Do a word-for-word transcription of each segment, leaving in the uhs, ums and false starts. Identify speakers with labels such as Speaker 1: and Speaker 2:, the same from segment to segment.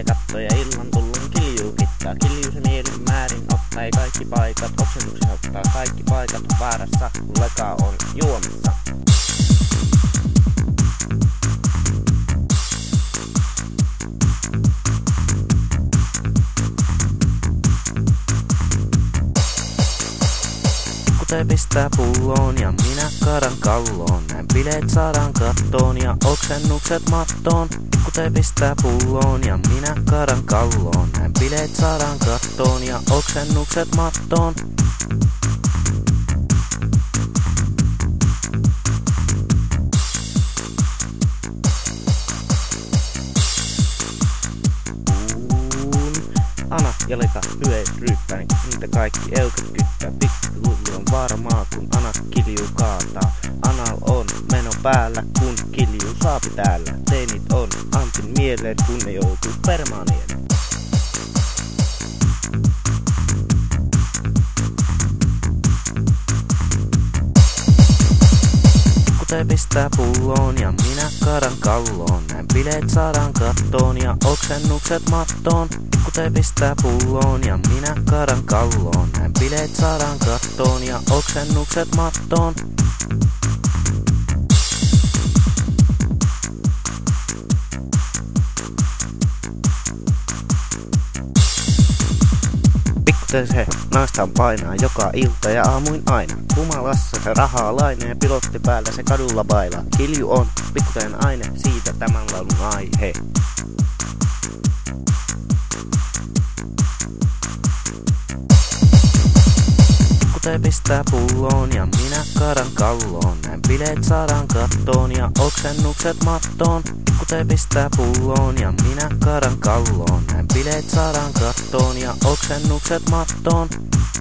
Speaker 1: kattoja illan tullun kiljuu kittaa. Kiljusen mielin määrin ottaa kaikki paikat. Oksennuksen ottaa kaikki paikat vaarassa, kun leka on juomassa. Pikkute pistää pulloon ja minä kaadan kalloon. Näin bileet saadaan kattoon ja oksennukset mattoon. Pikkute pistää pulloon ja minä kaadan kalloon. Näin bileet saadaan kattoon ja oksennukset mattoon. Ana ja leka lyö ryyppäin, niitä kaikki eukot kyttää. Pikkuhullu on varmaa, kun Ana kiljuu kaataa. Anal on meno päällä, kun kiljuu saapi täällä. Teinit on Antin mieleen, kun ne joutuu permaanien. Pikkute pistää pulloon ja minä kaadan kalloon. Näin bileet saadaan kattoon ja oksennukset mattoon. Pikkute pistää pulloon ja minä kaadan kalloon. Näin bileet saadaan kattoon ja oksennukset mattoon. Pikkute se naistaan painaa joka ilta ja aamuin aina. Humalassa se rahaa lainaa ja pilotti päällä se kadulla bailaa. Kilju on pikkuteen aine, siitä tämän laulun aihe. Pikkute pistää pulloon ja minä kaadan kalloon. Näin bileet saadaan kattoon ja oksennukset mattoon. Pikkute pistää pulloon ja minä kaadan kalloon. Näin bileet saadaan kattoon ja oksennukset mattoon.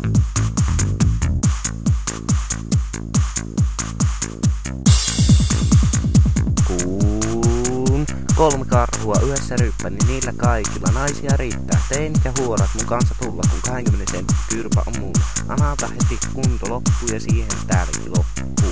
Speaker 1: Kun kolme karhua yhdessä ryppää, niin niillä kaikilla naisia riittää. Teinit ja huorat mun kanssa tulla, kun kaksikymmentä sentin kyrpä on mulla. Analta heti kunto loppuu ja siihen täälläkin loppuu.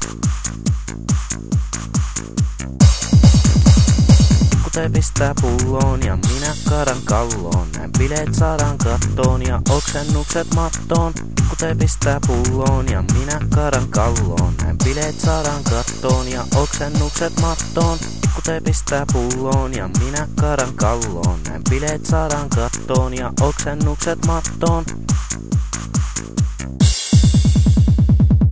Speaker 1: Pikkute pistää pulloon ja minä kaadan kalloon. Näin bileet saadaan kattoon ja oksennukset mattoon. Pikkute pistää pulloon ja minä kaadan kalloon. Näin bileet saadaan kattoon ja oksennukset mattoon. Pikkute pistää pulloon ja minä kaadan kalloon. Näin bileet saadaan kattoon ja oksennukset mattoon.